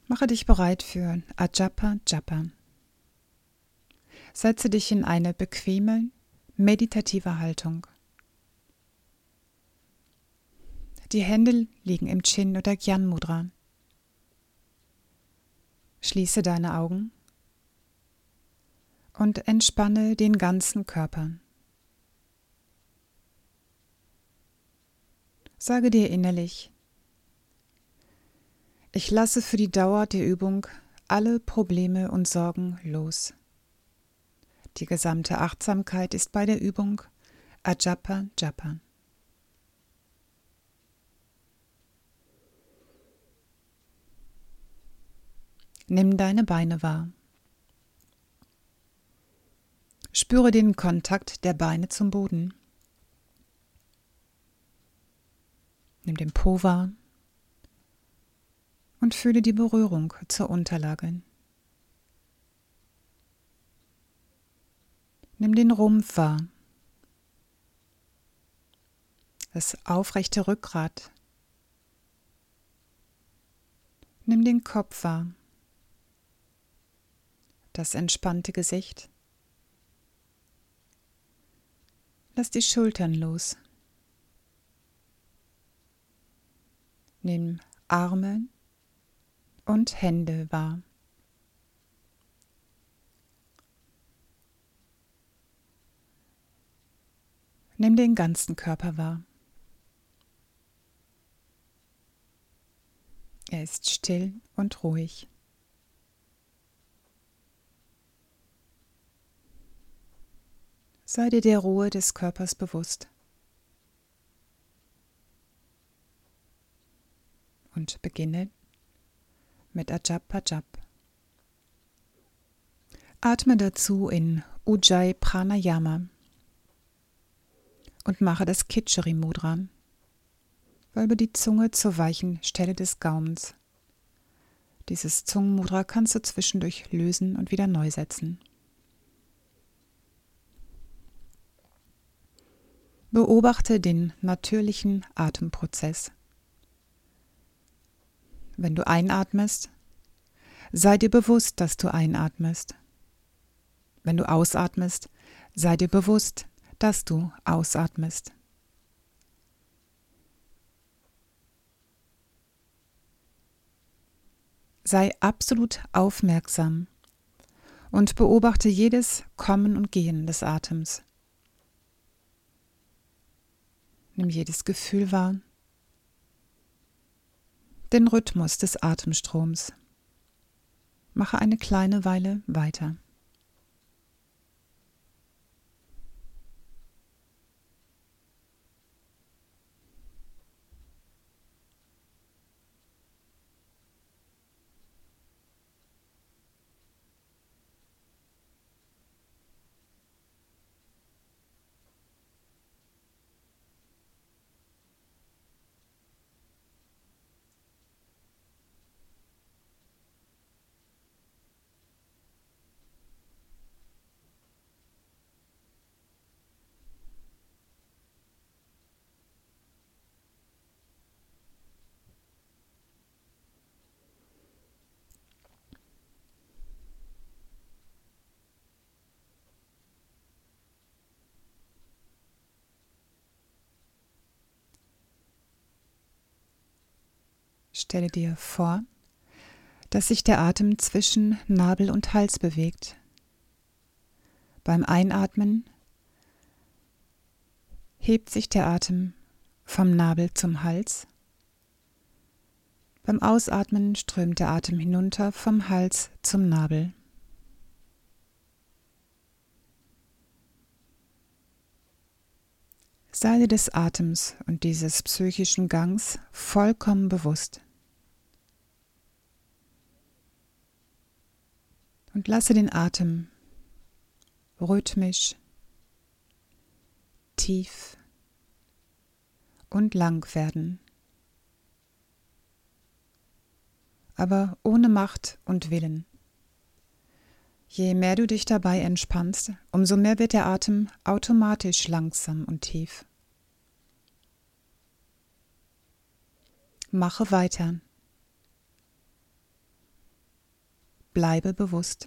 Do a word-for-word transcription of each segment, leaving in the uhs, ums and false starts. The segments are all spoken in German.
Mache dich bereit für Ajapa Japa. Setze dich in eine bequeme, meditative Haltung. Die Hände liegen im Chin- oder Gyan Mudra. Schließe deine Augen und entspanne den ganzen Körper. Sage dir innerlich: Ich lasse für die Dauer der Übung alle Probleme und Sorgen los. Die gesamte Achtsamkeit ist bei der Übung Ajapa Japa. Nimm deine Beine wahr. Spüre den Kontakt der Beine zum Boden. Nimm den Po wahr und fühle die Berührung zur Unterlage. Nimm den Rumpf wahr, das aufrechte Rückgrat. Nimm den Kopf wahr, das entspannte Gesicht. Lass die Schultern los. Nimm Arme und Hände wahr. Nimm den ganzen Körper wahr. Er ist still und ruhig. Sei dir der Ruhe des Körpers bewusst. Und beginne mit Ajapa Japa. Atme dazu in Ujjayi Pranayama und mache das Kitchari Mudra. Wölbe die Zunge zur weichen Stelle des Gaumens. Dieses Zungenmudra kannst du zwischendurch lösen und wieder neu setzen. Beobachte den natürlichen Atemprozess. Wenn du einatmest, sei dir bewusst, dass du einatmest. Wenn du ausatmest, sei dir bewusst, dass du ausatmest. Sei absolut aufmerksam und beobachte jedes Kommen und Gehen des Atems. Nimm jedes Gefühl wahr, den Rhythmus des Atemstroms. Mache eine kleine Weile weiter. Stelle dir vor, dass sich der Atem zwischen Nabel und Hals bewegt. Beim Einatmen hebt sich der Atem vom Nabel zum Hals. Beim Ausatmen strömt der Atem hinunter vom Hals zum Nabel. Sei dir des Atems und dieses psychischen Gangs vollkommen bewusst. Und lasse den Atem rhythmisch, tief und lang werden, aber ohne Macht und Willen. Je mehr du dich dabei entspannst, umso mehr wird der Atem automatisch langsam und tief. Mache weiter. bleibe bewusst.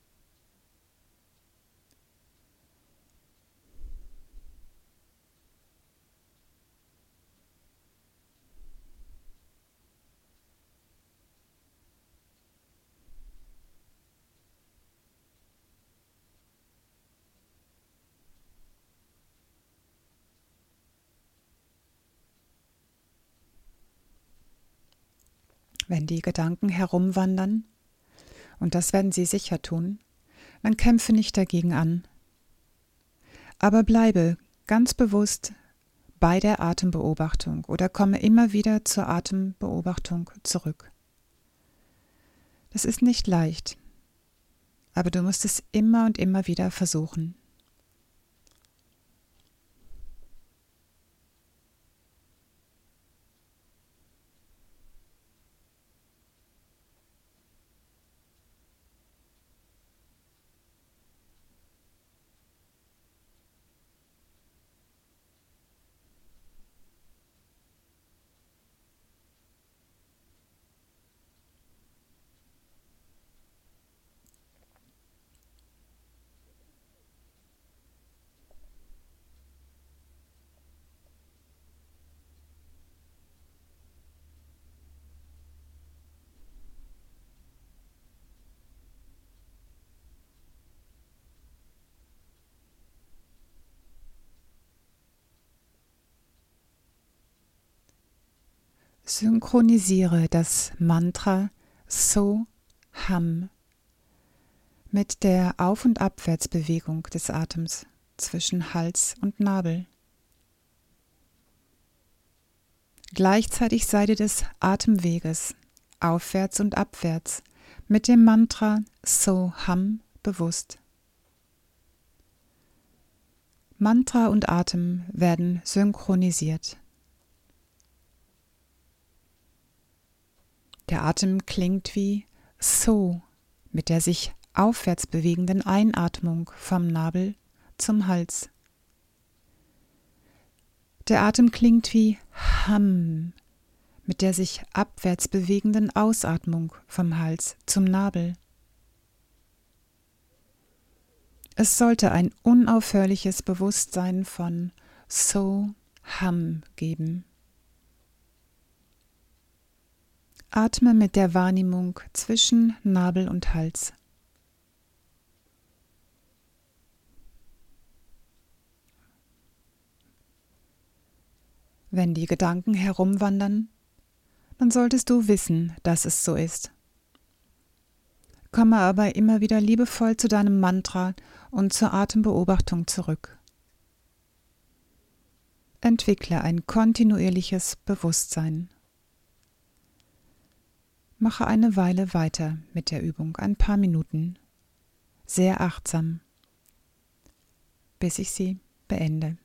Wenn die Gedanken herumwandern, und das werden sie sicher tun, dann kämpfe nicht dagegen an. Aber bleibe ganz bewusst bei der Atembeobachtung oder komme immer wieder zur Atembeobachtung zurück. Das ist nicht leicht, aber du musst es immer und immer wieder versuchen. Synchronisiere das Mantra So-Ham mit der Auf- und Abwärtsbewegung des Atems zwischen Hals und Nabel. Gleichzeitig sei dir des Atemweges aufwärts und abwärts mit dem Mantra So-Ham bewusst. Mantra und Atem werden synchronisiert. Der Atem klingt wie So mit der sich aufwärts bewegenden Einatmung vom Nabel zum Hals. Der Atem klingt wie Ham mit der sich abwärts bewegenden Ausatmung vom Hals zum Nabel. Es sollte ein unaufhörliches Bewusstsein von So-Ham geben. Atme mit der Wahrnehmung zwischen Nabel und Hals. Wenn die Gedanken herumwandern, dann solltest du wissen, dass es so ist. Komme aber immer wieder liebevoll zu deinem Mantra und zur Atembeobachtung zurück. Entwickle ein kontinuierliches Bewusstsein. Mache eine Weile weiter mit der Übung, ein paar Minuten, sehr achtsam, bis ich sie beende.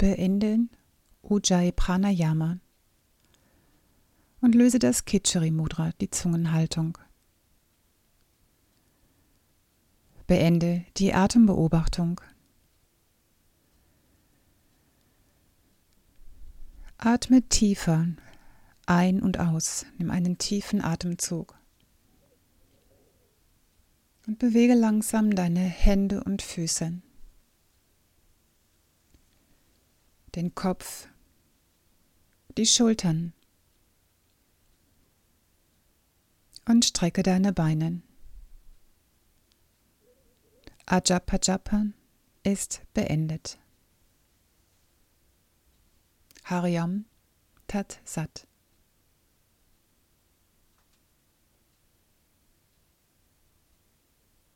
Beende Ujjayi Pranayama und löse das Kitchari Mudra, die Zungenhaltung. Beende die Atembeobachtung. Atme tiefer ein und aus. Nimm einen tiefen Atemzug. Und bewege langsam deine Hände und Füße. Den Kopf, die Schultern. Und strecke deine Beine. Ajapa Japa ist beendet. Hariom Tat Sat.